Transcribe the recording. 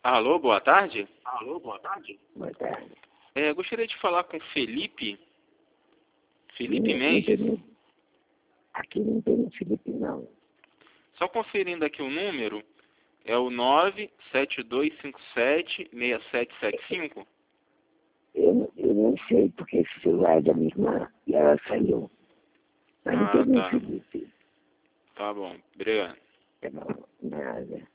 Alô, boa tarde. Boa tarde. Gostaria de falar com Felipe. Felipe Não Mendes. tem- Aqui não tem Felipe, não. Só conferindo aqui o número, é o 972576775. Eu não sei porque esse celular é da minha irmã e ela saiu. Mas não tem Ah, nenhum tá. Felipe. Tá bom. Obrigado. Tá bom, nada.